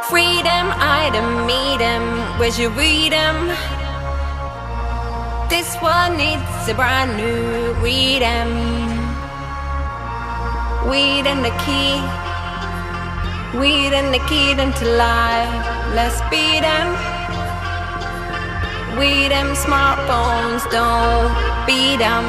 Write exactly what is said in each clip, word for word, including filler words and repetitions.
freedom, I don't meet 'em. Where'd you read 'em? This one needs a brand new read 'em. Weed and the key, weed and the key into life. Let's beat 'em. Weed 'em, smartphones, don't beat 'em.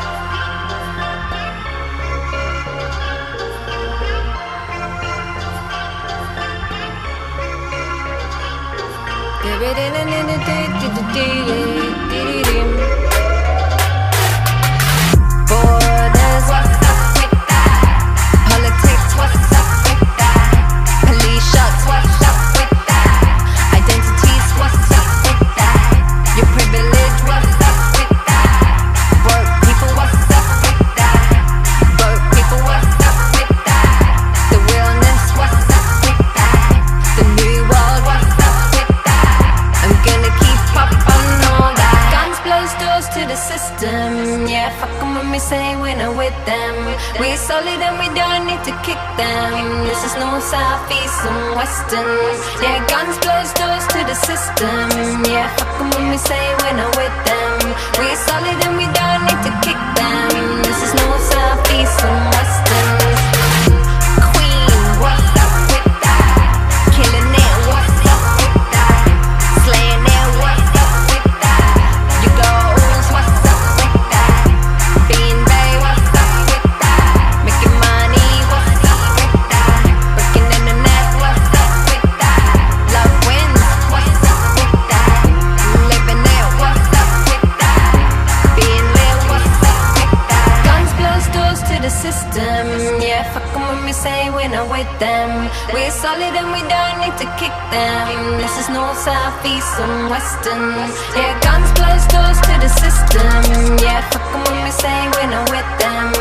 Borders, what's up with that? Politics, what's up with that? Police shots, what's up with that? Identities, what's up with that? Your privilege, what's up with that? Broke people, what's up with that? Broke people, what's up with that? The realness, what's up with that? The new world, what's up with that? I'm gonna keep up on all that. Guns close doors to the system. Yeah, fuck 'em when we say we're not with them. We're solid and we don't need to kick them. This is north, south, east and western. Yeah, guns close doors to the system. Yeah, fuck 'em when we say we're not with them. We're solid and we don't need to kick them. This is north, south, east and western. Queen, what's up with that? Killing it, what's up with that? Slaying it, what's up with that? You goals, what's up with that? Being Bay, what's up with that? Making money, what's up with that? Breaking internet, what's up with that? Love wins, what's up with that? Living it, what's up with that? Being lit, what's up with that? Guns close doors to the system. Yeah, fuck 'em when we say we're not with them. We're solid and we don't need to kick them. This is north, south, east and western. Yeah, guns close doors to the system. Yeah, fuck 'em when we say we're not with them.